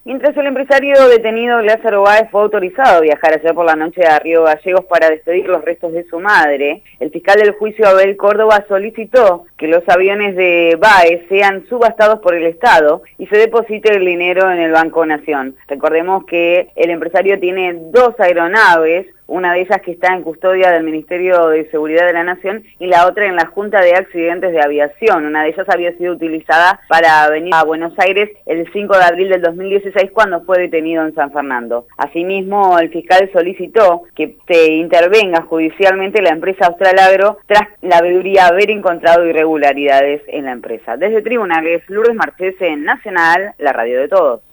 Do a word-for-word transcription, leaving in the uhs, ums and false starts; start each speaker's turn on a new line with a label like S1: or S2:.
S1: Mientras el empresario detenido Lázaro Báez fue autorizado a viajar ayer por la noche a Río Gallegos para despedir los restos de su madre, el fiscal del juicio Abel Córdoba solicitó que los aviones de Báez sean subastados por el Estado y se deposite el dinero en el Banco Nación. Recordemos que el empresario tiene dos aeronaves, una de ellas que está en custodia del Ministerio de Seguridad de la Nación y la otra en la Junta de Accidentes de Aviación. Una de ellas había sido utilizada para venir a Buenos Aires el cinco de abril del dos mil dieciséis cuando fue detenido en San Fernando. Asimismo, el fiscal solicitó que se intervenga judicialmente la empresa Austral Agro tras la veeduría haber encontrado irregularidades en la empresa. Desde Tribunales, Lourdes Marchese, Nacional, la radio de todos.